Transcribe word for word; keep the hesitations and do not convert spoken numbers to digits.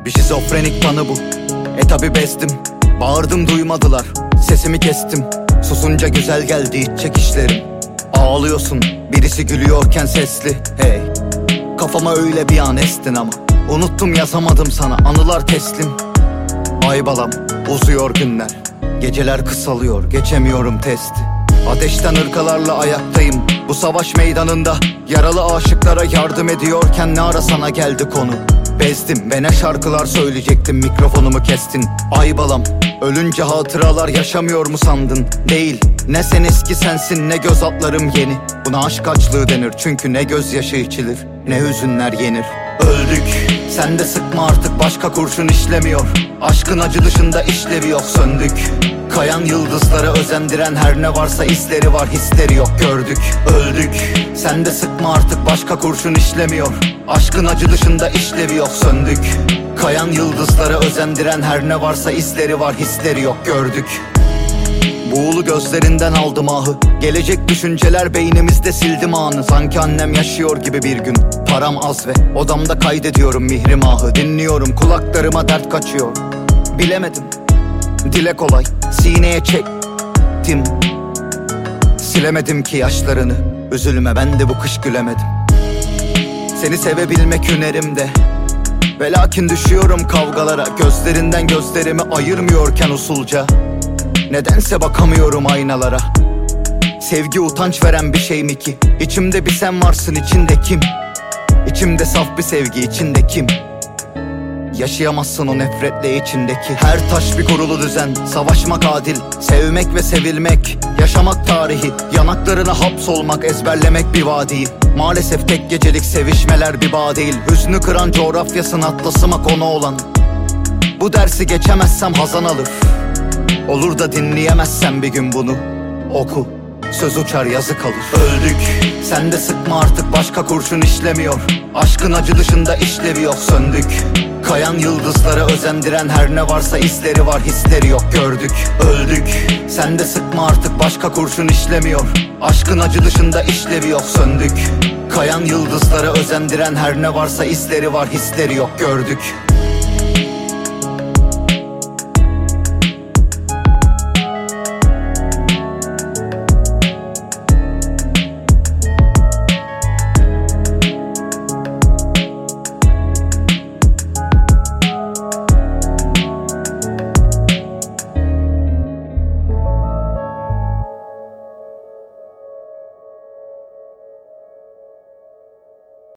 Bir şizofrenik tanı bu. E tabi bezdim. Bağırdım duymadılar. Sesimi kestim. Susunca güzel geldi iç çekişlerim. Ağlıyorsun birisi gülüyorken sesli. Hey, kafama öyle bir an estin ama unuttum yazamadım sana anılar teslim. Ay balam uzuyor günler. Geceler kısalıyor geçemiyorum testi. Ateşten ırkalarla ayaktayım bu savaş meydanında. Yaralı aşıklara yardım ediyorken ne ara sana geldi konu. Bezdim ve ne şarkılar söyleyecektim, mikrofonumu kestin. Ay balam, ölünce hatıralar yaşamıyor mu sandın? Değil, ne sen eski sensin ne göz altlarım yeni. Buna aşk açlığı denir çünkü ne gözyaşı içilir ne hüzünler yenir. Öldük, sen de sıkma artık başka kurşun işlemiyor. Aşkın acı dışında işlevi yok, söndük. Kayan yıldızlara özendiren her ne varsa izleri var, hisleri yok, gördük. Öldük, sen de sıkma artık başka kurşun işlemiyor. Aşkın acı dışında işlevi yok, söndük. Kayan yıldızlara özendiren her ne varsa izleri var, hisleri yok, gördük. Buğulu gözlerinden aldım ahı. Gelecek düşünceler beynimizde sildim anı. Sanki annem yaşıyor gibi bir gün. Param az ve odamda kaydediyorum mihrimahı. Dinliyorum kulaklarıma dert kaçıyor. Bilemedim, dile kolay sineye çektim. Silemedim ki yaşlarını. Üzülme ben de bu kış gülemedim. Seni sevebilmek hünerimde. Ve lakin düşüyorum kavgalara. Gözlerinden gözlerimi ayırmıyorken usulca. Nedense bakamıyorum aynalara. Sevgi utanç veren bir şey mi ki? İçimde bir sen varsın, içinde kim? İçimde saf bir sevgi, içinde kim? Yaşayamazsın o nefretle içindeki. Her taş bir kurulu düzen, savaşmak adil. Sevmek ve sevilmek, yaşamak tarihi. Yanaklarına hapsolmak, ezberlemek bir vadiyi. Maalesef tek gecelik sevişmeler bir bağ değil. Hüznü kıran coğrafyasın atlasıma konu olan. Bu dersi geçemezsem hazan alır. Olur da dinleyemezsen bir gün bunu, oku, söz uçar yazı kalır. Öldük, sen de sıkma artık başka kurşun işlemiyor. Aşkın acı dışında işlevi yok, söndük. Kayan yıldızlara özendiren her ne varsa izleri var, hisleri yok, gördük. Öldük, sen de sıkma artık başka kurşun işlemiyor. Aşkın acı dışında işlevi yok, söndük. Kayan yıldızlara özendiren her ne varsa izleri var, hisleri yok, gördük.